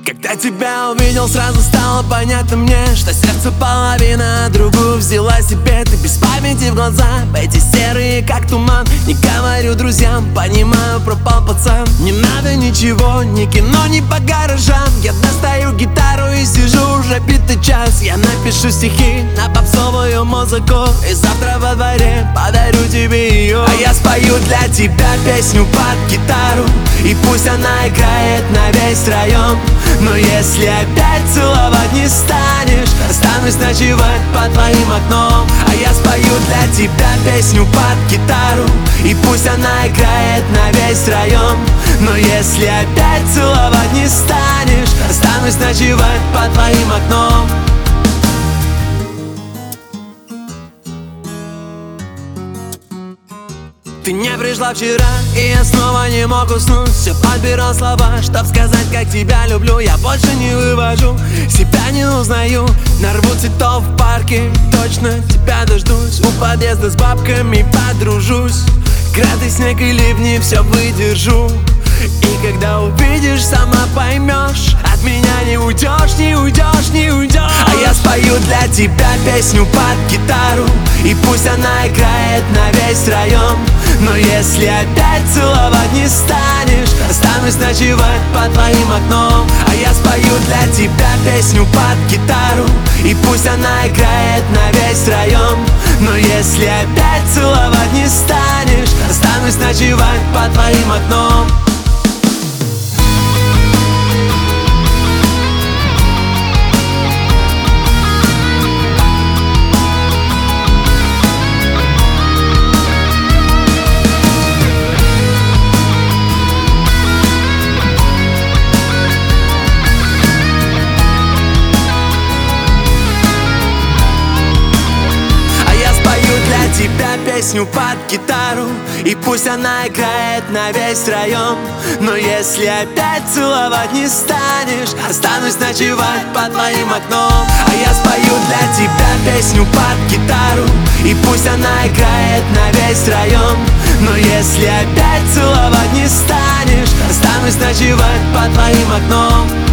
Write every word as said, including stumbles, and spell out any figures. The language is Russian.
Когда тебя увидел, сразу стало понятно мне, что сердце половина, другую взяла себе. Ты без памяти в глаза, эти серые как туман. Не говорю друзьям, понимаю, пропал пацан. Не надо ничего, ни кино, ни по гаражам. Я достаю гитару и сижу уже битый час. Я напишу стихи на попсовую музыку и завтра во дворе подарю тебе ее. А я спою для тебя песню под гитару, и пусть она играет на весь район. Но если опять целовать не станешь, останусь ночевать под твоим окном. А я спою для тебя песню под гитару, и пусть она играет на весь район. Но если опять целовать не станешь, останусь ночевать под твоим окном. Ты не пришла вчера, и я снова не мог уснуть. Все подбирал слова, чтоб сказать, как тебя люблю. Я больше не вывожу, себя не узнаю. Нарву цветов в парке, точно тебя дождусь. У подъезда с бабками подружусь. Град и снег и ливни все выдержу. И когда увидишь, сама поймешь, от меня не уйдешь, не уйдешь, не уйдешь. А я спою для тебя песню под гитару, и пусть она играет на весь район. Но если опять целовать не станешь, останусь ночевать под твоим окном. А я спою для тебя песню под гитару, и пусть она играет на весь район. Но если опять целовать не станешь, останусь ночевать под твоим окном. Тебя песню под гитару, и пусть она играет на весь район. Но если опять целовать не станешь, останусь ночевать под твоим окном. А я спою для тебя песню под гитару, и пусть она играет на весь район. Но если опять целовать не станешь, останусь ночевать под твоим окном.